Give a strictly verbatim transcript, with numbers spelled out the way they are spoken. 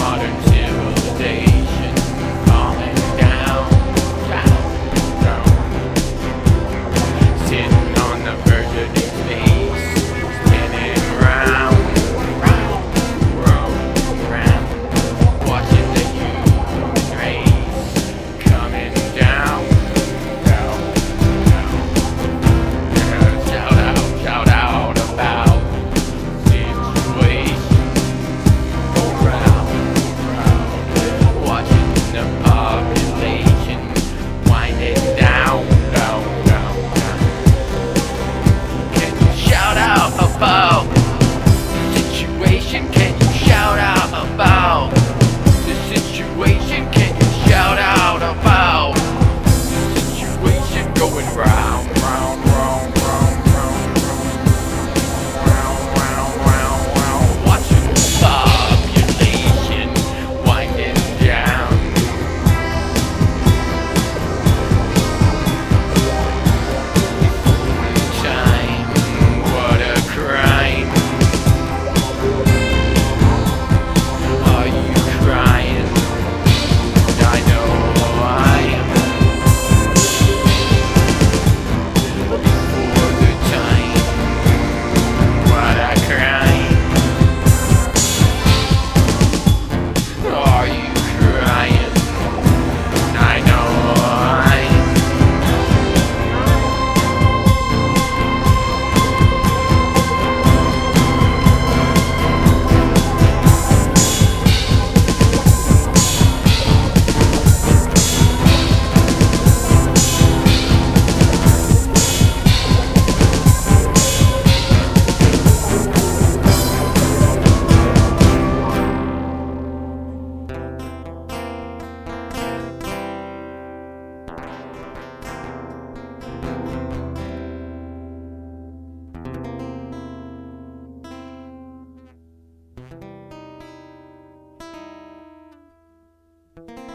modern civilization falling down, down, down. Sitting on the verge of new space, spinning round, round, round, round. Watching the human race coming down, down, down. Yeah, shout out, shout out about situation. Go round, round. Watching the population winding down, down, down, down. Can you shout out about the situation? Can you shout out about the situation? Can you shout out about the situation going round, round, round, round, round, round, round, round, round. Watching the population winding down. Time, what a crime. Are you crying? I know I am. Before the time, what a crime. Are you crying? I know I am. Thank you.